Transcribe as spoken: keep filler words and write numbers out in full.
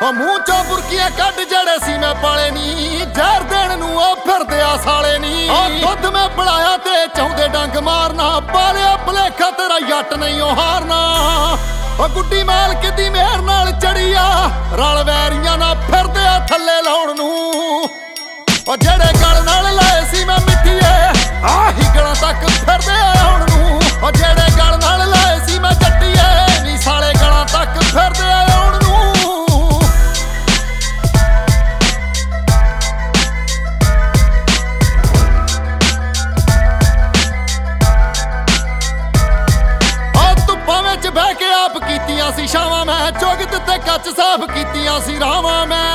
ਉਹ ਮੂੰਹ ਚੋਂ ਬੁਰਕੀਆਂ ਕੱਢ ਜਿਹੜੇ ਸੀ ਮੈਂ ਪਾਲੇ ਨੀ, ਜ਼ਹਿਰ ਦੇਣ ਨੂੰ ਉਹ ਫਿਰਦੇ ਆ ਸਾਲੇ ਨੀ। ਉਹ ਦੁੱਧ ਮੈਂ ਪਿਲਾਇਆ ਤੇ ਚਾਹੁੰਦੇ ਡੰਗ ਮਾਰਨਾ, ਪਾਲਿਆ ਭਲੇਖਾ ਤੇਰਾ ਜੱਟ ਨਹੀਂ ਉਹ ਹਾਰਨਾ। ਉਹ ਗੁੱਡੀ ਮਾਲਕ ਦੀ ਮਿਹਰ ਨਾਲ ਚੜੀ ਆ, ਰਲ ਵੈਰੀਆਂ ਨਾਲ ਫਿਰਦੇ ਆ ਥੱਲੇ ਲਾਉਣ ਨੂੰ। ਉਹ ਜਿਹੜੇ ਗਲ ਨਾਲ ਲਾਏ ਸੀ ਮੈਂ ਮਿੱਠੀਏ, ਆਹੀ ਗਲਾਂ ਤੱਕ ਫਿਰਦੇ ਆ ਆਉਣ ਨੂੰ। ਉਹ ਜਿਹੜੇ ਗਲ ਨਾਲ ਲਾਏ ਸੀ ਮੈਂ ਜੱਟੀਏ, ਨੀ ਸਾਲੇ ਗਲਾਂ ਤੱਕ ਫਿਰਦੇ ਆ ਆਉਣ ਨੂੰ। ਉਹ ਧੁੱਪਾਂ ਵਿੱਚ ਬਹਿ ਕੇ ਆਪ ਕੀਤੀਆਂ ਸੀ ਛਾਵਾਂ ਮੈਂ, ਚੁਗਤ ਤੇ ਕੱਚ ਸਾਫ਼ ਕੀਤੀਆਂ ਸੀ ਰਾਵਾਂ ਮੈਂ।